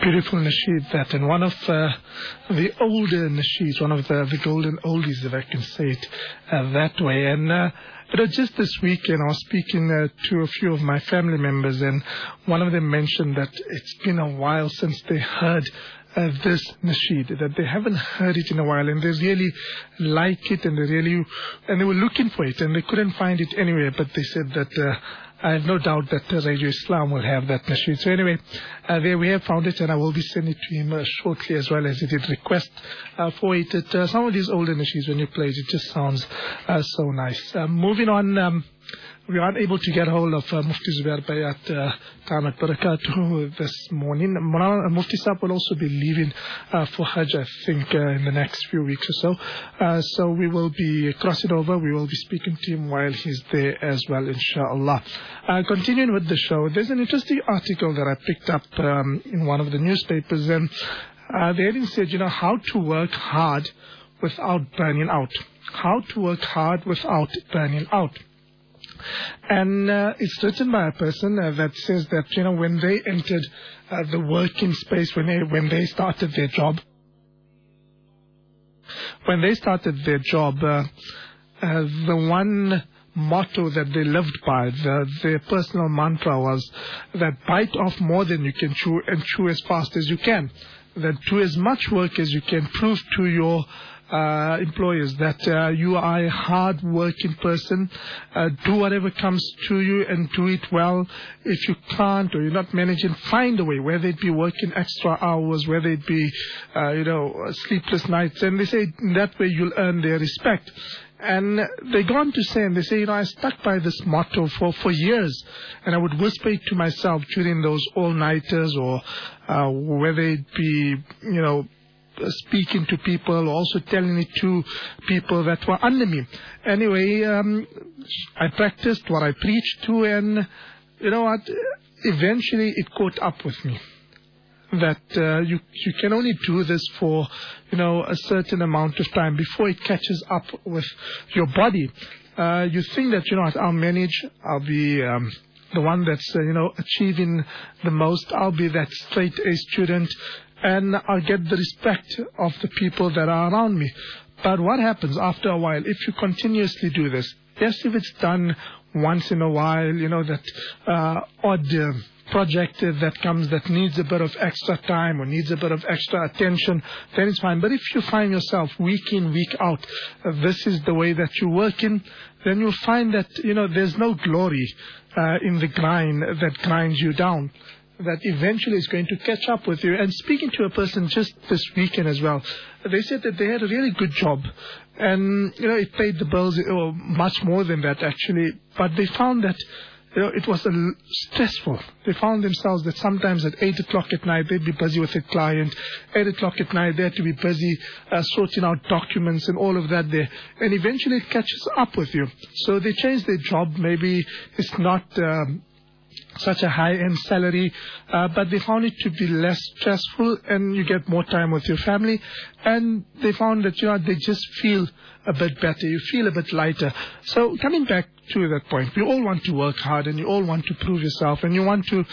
beautiful nasheed that, and one of the older nasheeds, one of the golden oldies, if I can say it that way. And just this weekend, I was speaking to a few of my family members, and one of them mentioned that it's been a while since they heard this nasheed, that they haven't heard it in a while, and they really like it, and they were looking for it, and they couldn't find it anywhere. But they said that I have no doubt that Radio Islam will have that nasheed. So anyway, there we have found it, and I will be sending it to him shortly, as well as he did request for it. Some of these older nasheeds, when you play it, it just sounds so nice. Moving on. We aren't able to get hold of Mufti Zubair Bayat Tamat Barakatuh this morning. Mufti Saab will also be leaving for Hajj, I think, in the next few weeks or so. So we will be crossing over. We will be speaking to him while he's there as well, inshallah. Continuing with the show, there's an interesting article that I picked up in one of the newspapers, and the heading said, how to work hard without burning out. How to work hard without burning out. And it's written by a person that says that, when they entered the working space, when they started their job, the one motto that they lived by, their personal mantra was that bite off more than you can chew and chew as fast as you can. That do as much work as you can, prove to your employers that you are a hard-working person. Do whatever comes to you and do it well. If you can't or you're not managing, find a way, whether it be working extra hours, whether it be, sleepless nights. And they say in that way you'll earn their respect. And they go on to say, and they say, I stuck by this motto for years, and I would whisper it to myself during those all-nighters, or whether it be, speaking to people, or also telling it to people that were under me. Anyway, I practiced what I preached to, and you know what? Eventually it caught up with me. That you can only do this for a certain amount of time before it catches up with your body. You think that I'll manage, I'll be the one that's achieving the most, I'll be that straight A student, and I'll get the respect of the people that are around me. But what happens after a while if you continuously do this? Yes, if it's done once in a while, that odd project that comes that needs a bit of extra time or needs a bit of extra attention, then it's fine. But if you find yourself week in, week out, this is the way that you're working, then you'll find that, there's no glory in the grind that grinds you down. That eventually is going to catch up with you. And speaking to a person just this weekend as well, they said that they had a really good job. And, it paid the bills, or much more than that actually. But they found that it was stressful. They found themselves that sometimes at 8 o'clock at night, they'd be busy with a client. 8 o'clock at night, they had to be busy sorting out documents and all of that there. And eventually it catches up with you. So they changed their job. Maybe it's not such a high-end salary, but they found it to be less stressful, and you get more time with your family. And they found that, they just feel a bit better. You feel a bit lighter. So coming back to that point, we all want to work hard, and you all want to prove yourself, and you want to,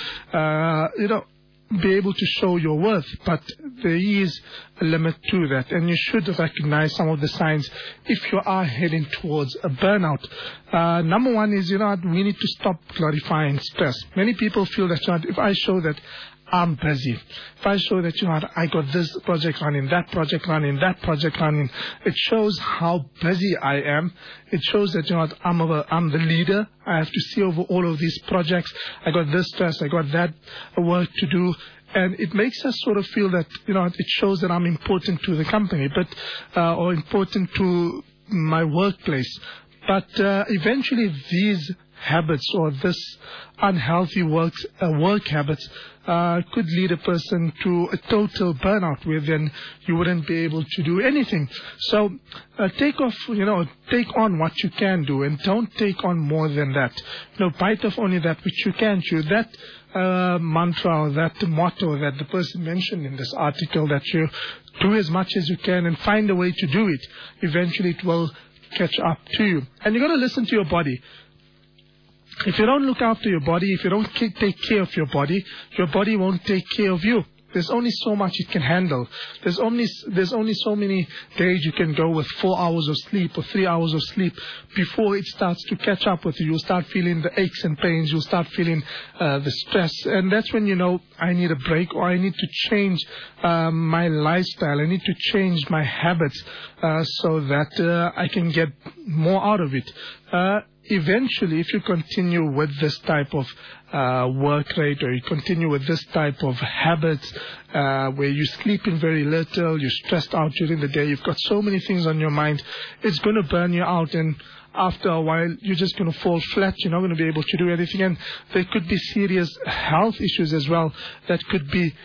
be able to show your worth. But there is a limit to that, and you should recognize some of the signs if you are heading towards a burnout. Number one is, we need to stop glorifying stress. Many people feel that, if I show that I'm busy, if I show that, I got this project running, that project running, that project running, it shows how busy I am. It shows that, I'm the leader. I have to see over all of these projects. I got this stress, I got that work to do. And it makes us sort of feel that, it shows that I'm important to the company, or important to my workplace. But eventually these habits, or this unhealthy work habits, could lead a person to a total burnout, where then you wouldn't be able to do anything. So take on what you can do, and don't take on more than that. Bite off only that which you can chew. That mantra, or that motto that the person mentioned in this article, that you do as much as you can and find a way to do it, eventually it will catch up to you. And you've got to listen to your body. If you don't look after your body, if you don't take care of your body won't take care of you. There's only so much it can handle. There's only so many days you can go with 4 hours of sleep or 3 hours of sleep before it starts to catch up with you. You'll start feeling the aches and pains. You'll start feeling the stress. And that's when you know, I need a break, or I need to change my lifestyle. I need to change my habits so that I can get more out of it. Eventually, if you continue with this type of work rate, or you continue with this type of habits where you're sleeping very little, you're stressed out during the day, you've got so many things on your mind, it's going to burn you out. And after a while, you're just going to fall flat. You're not going to be able to do anything. And there could be serious health issues as well that could be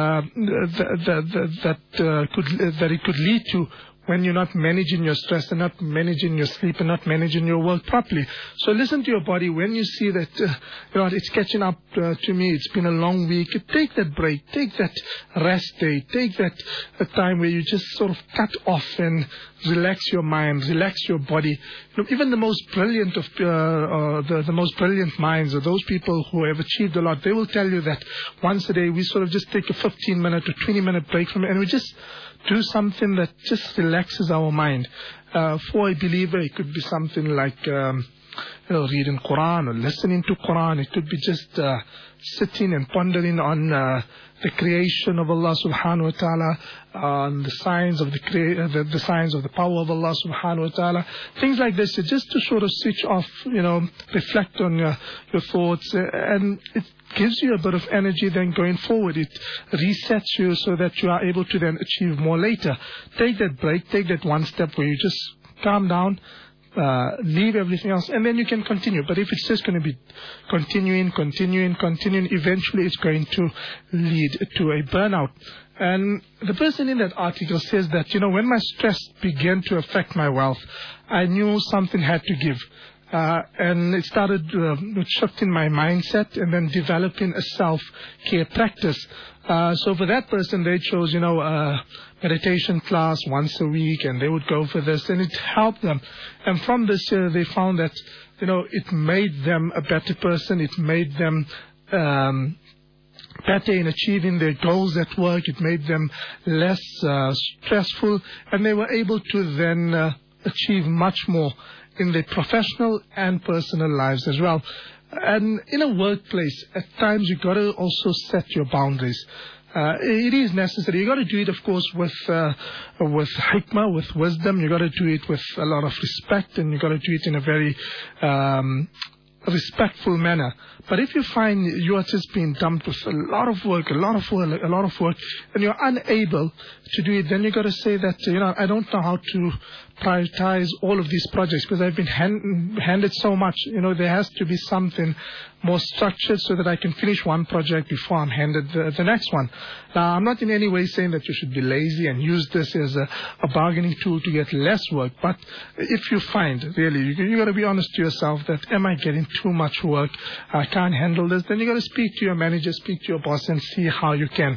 that it could lead to, when you're not managing your stress and not managing your sleep and not managing your work properly. So listen to your body. When you see that it's catching up to me, it's been a long week, take that break, take that rest day, take that time where you just sort of cut off and relax your mind, relax your body. Even the most brilliant of the most brilliant minds, or those people who have achieved a lot, they will tell you that once a day we sort of just take a 15-minute or 20-minute break from it, and we just do something that just relaxes our mind. For a believer, it could be something like reading Quran or listening to Quran. It could be just sitting and pondering on the creation of Allah subhanahu wa ta'ala, on the signs of the signs of the power of Allah subhanahu wa ta'ala. Things like this, just to sort of switch off, reflect on your thoughts, and it gives you a bit of energy then going forward. It resets you so that you are able to then achieve more later. Take that break, take that one step where you just calm down, leave everything else, and then you can continue. But if it's just going to be continuing, eventually it's going to lead to a burnout. And the person in that article says that, when my stress began to affect my wealth, I knew something had to give. And it started with shifting my mindset and then developing a self-care practice. So for that person, they chose, a meditation class once a week, and they would go for this, and it helped them. And from this, they found that, it made them a better person. It made them better in achieving their goals at work. It made them less stressful, and they were able to then achieve much more in their professional and personal lives as well. And in a workplace, at times you got to also set your boundaries. It is necessary. You got to do it, of course, with hikmah, with wisdom. You got to do it with a lot of respect, and you got to do it in a very respectful manner. But if you find you are just being dumped with a lot of work, and you're unable to do it, then you got to say that, I don't know how to prioritize all of these projects because I've been handed so much. There has to be something more structured so that I can finish one project before I'm handed the next one. Now, I'm not in any way saying that you should be lazy and use this as a bargaining tool to get less work. But if you find, really, you got to be honest to yourself that, am I getting too much work? I can't handle this. Then you got to speak to your manager, speak to your boss, and see how you can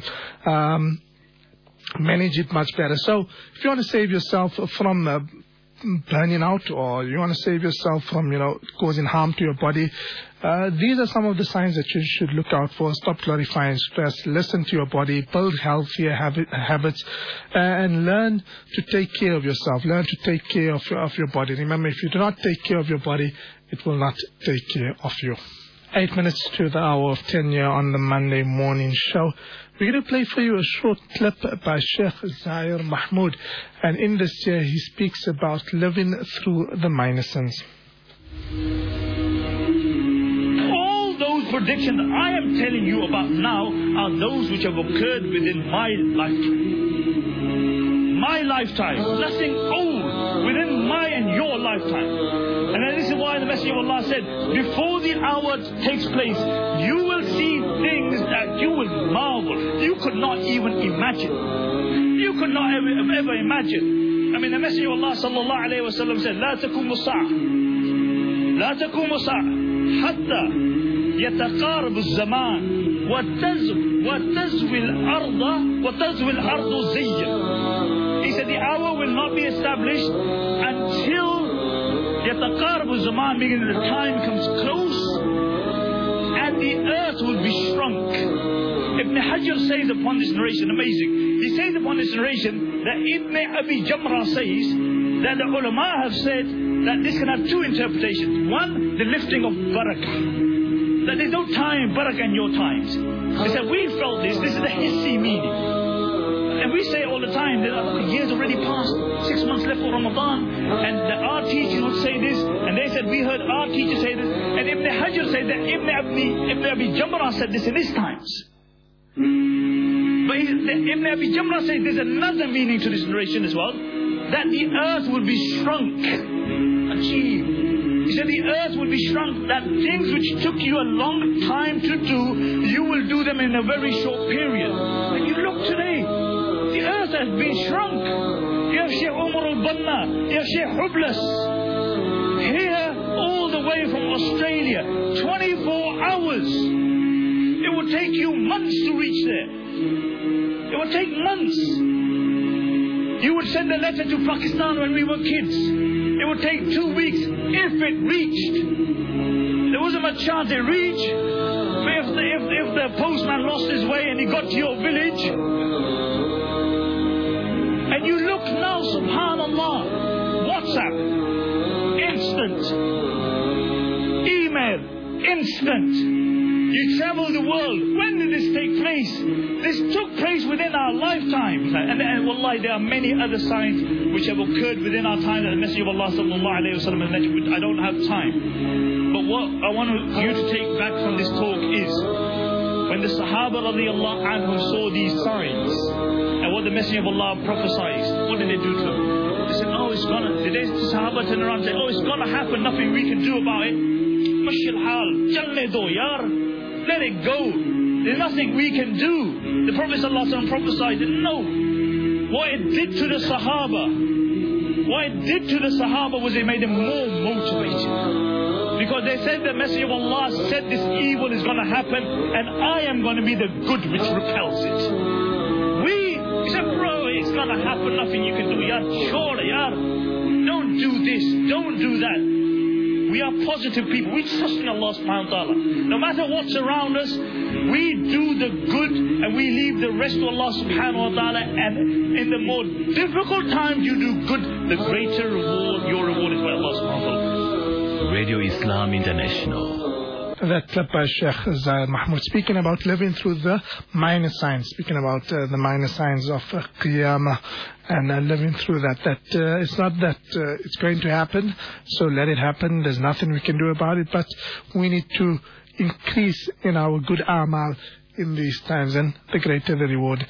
manage it much better. So if you want to save yourself from burning out, or you want to save yourself from, causing harm to your body, these are some of the signs that you should look out for. Stop glorifying stress, listen to your body, build healthier habits, and learn to take care of yourself. Learn to take care of your body. Remember, if you do not take care of your body, it will not take care of you. 8 minutes to the hour of 10 here on the Monday morning show. We're going to play for you a short clip by Sheikh Zahir Mahmood. And in this year, he speaks about living through the minor sins. All those predictions I am telling you about now are those which have occurred within my lifetime. My lifetime. Nothing old within my and your lifetime. And this is why the Messenger of Allah said, before the hour takes place, you will see things that you will marvel. You could not even imagine. You could not ever imagine. I mean, the Messenger of Allah sallallahu alayhi wa sallam said, لا تقوم الساعة لا تقوم الساعة حتى يتقارب الزمان وتزوي الأرض زيا. He said the hour will not be established until يتقارب الزمان, meaning the time comes close and the earth will be shrunk. If Hajar says upon this narration, amazing. He says upon this narration that Ibn Abi Jamrah says that the ulama have said that this can have two interpretations. One, the lifting of barakah. That there's no time, barakah in your times. They said, we felt this is the hissi meaning. And we say all the time that the years already passed, 6 months left for Ramadan, and our teachers would say this, and they said we heard our teachers say this, and Ibn Hajar said that Ibn Abi Jamrah said this in his times. But Ibn Abi Jamrah said there's another meaning to this narration as well, that the earth will be shrunk. Achieved. He said the earth will be shrunk, that things which took you a long time to do, you will do them in a very short period. And you look today, the earth has been shrunk. You have Sheikh Umar al-Banna, you have Sheikh Hublus, here all the way from Australia, 24 hours. It would take you months to reach there. It would take months. You would send a letter to Pakistan when we were kids. It would take 2 weeks if it reached. There wasn't much chance it reached. But if the postman lost his way and he got to your village, and you look now, subhanallah, WhatsApp, instant, email, instant. You travel the world. When did this take place? This took place within our lifetime. And wallahi, there are many other signs which have occurred within our time that the Messenger of Allah sallallahu alayhi wa sallam mentioned. I don't have time. But what I want you to take back from this talk is, when the Sahaba radiallahu anhum saw these signs, and what the Messenger of Allah prophesied, what did they do to them? They said, oh, it's gonna, did the Sahaba turn around and say, oh, it's gonna happen, nothing we can do about it? Mashil hal, jalne do yar. Let it go. There's nothing we can do. The Prophet ﷺ prophesied that no. What it did to the Sahaba was it made them more motivated. Because they said the Messenger of Allah said this evil is going to happen, and I am going to be the good which repels it. We said, bro, it's going to happen, nothing you can do. Yar, sure, yar. Don't do this, don't do that. We are positive people. We trust in Allah subhanahu wa ta'ala. No matter what's around us, we do the good and we leave the rest to Allah subhanahu wa ta'ala. And in the more difficult times you do good, the greater reward, your reward is by Allah subhanahu wa ta'ala. Radio Islam International. That clip by Sheikh Zahid Mahmood, speaking about living through the minor signs, speaking about the minor signs of Qiyamah, and living through that. It's not that it's going to happen, so let it happen. There's nothing we can do about it, but we need to increase in our good amal in these times, and the greater the reward,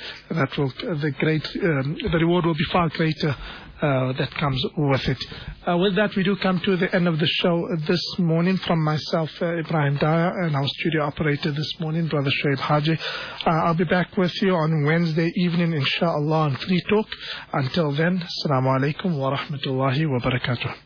the reward will be far greater that comes with it. With that, we do come to the end of the show this morning. From myself, Ibrahim Daya, and our studio operator this morning, Brother Shoaib Haji. I'll be back with you on Wednesday evening, inshallah, on Free Talk. Until then, Assalamu alaikum wa rahmatullahi wa barakatuh.